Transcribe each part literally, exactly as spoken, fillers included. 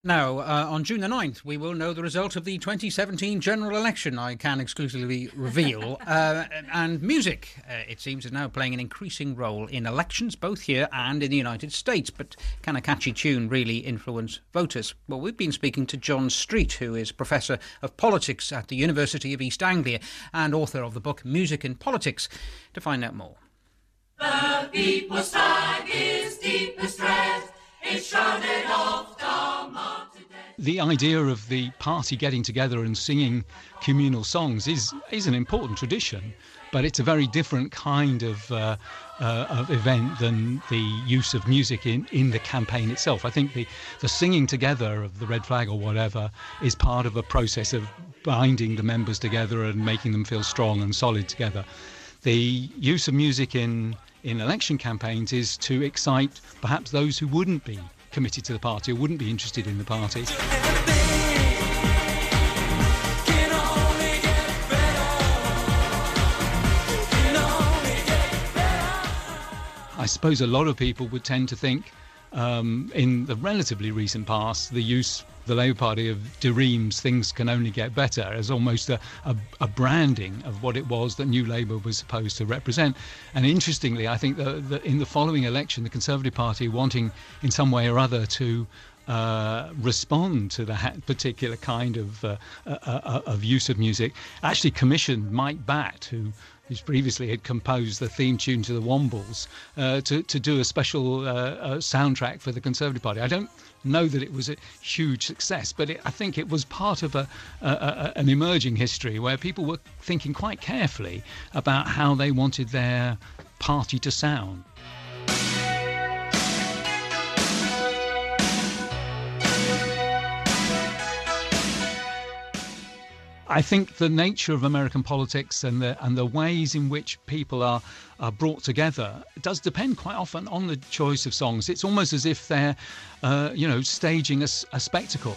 Now, uh, on June the ninth, we will know the result of the twenty seventeen general election, I can exclusively reveal. uh, and music, uh, it seems, is now playing an increasing role in elections, both here and in the United States. But can a catchy tune really influence voters? Well, we've been speaking to John Street, who is Professor of Politics at the University of East Anglia and author of the book Music and Politics, to find out more. The people's flag is deepest red. It's shrouded of the martyrdom. The idea of the party getting together and singing communal songs is is an important tradition, but it's a very different kind of uh, uh, of event than the use of music in, in the campaign itself. I think the, the singing together of the red flag or whatever is part of a process of binding the members together and making them feel strong and solid together. The use of music in in election campaigns is to excite perhaps those who wouldn't be committed to the party or wouldn't be interested in the party. I suppose a lot of people would tend to think um, in the relatively recent past the use the Labour Party of De Ream's "things can only get better" as almost a, a, a branding of what it was that New Labour was supposed to represent. And interestingly, I think that, that in the following election, the Conservative Party, wanting in some way or other to uh, respond to that particular kind of uh, uh, uh, of use of music, actually commissioned Mike Batt, who who previously had composed the theme tune to the Wombles, uh, to, to do a special uh, uh, soundtrack for the Conservative Party. I don't know that it was a huge success, but it, I think it was part of a, a, a, an emerging history where people were thinking quite carefully about how they wanted their party to sound. I think the nature of American politics and the and the ways in which people are, are brought together does depend quite often on the choice of songs. It's almost as if they're, uh, you know, staging a, a spectacle.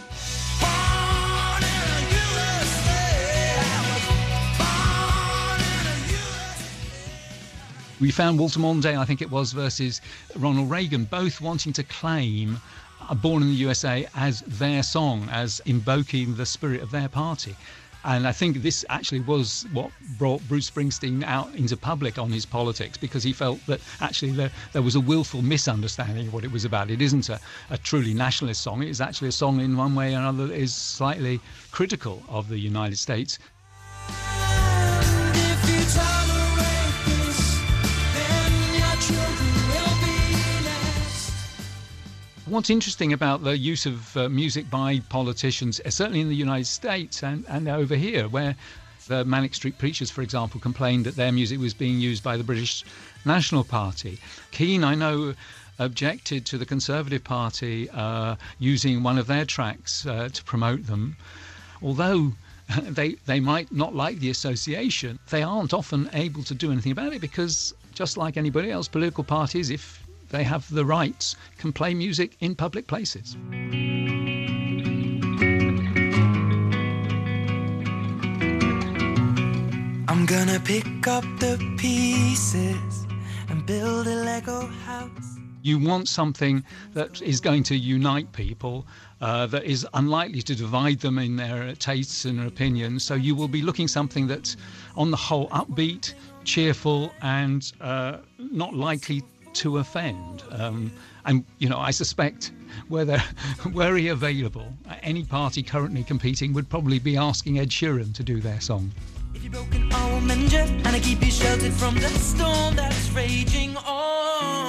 We found Walter Mondale, I think it was, versus Ronald Reagan, both wanting to claim Born in the U S A as their song, as invoking the spirit of their party. And I think this actually was what brought Bruce Springsteen out into public on his politics, because he felt that actually there, there was a willful misunderstanding of what it was about. It isn't a, a truly nationalist song. It is actually a song in one way or another that is slightly critical of the United States. What's interesting about the use of uh, music by politicians, uh, certainly in the United States and, and over here, where the Manic Street Preachers, for example, complained that their music was being used by the British National Party. Keane, I know, objected to the Conservative Party uh, using one of their tracks uh, to promote them. Although they, they might not like the association, they aren't often able to do anything about it, because just like anybody else, political parties, if they have the rights, can play music in public places. I'm gonna pick up the pieces and build a Lego house. You want something that is going to unite people, uh, that is unlikely to divide them in their tastes and opinions. So you will be looking something that's, on the whole, upbeat, cheerful, and uh, not likely to offend. Um, and, you know, I suspect whether were he available, any party currently competing would probably be asking Ed Sheeran to do their song. If you're broken, I will mend you, and I keep you sheltered from the storm that's raging on.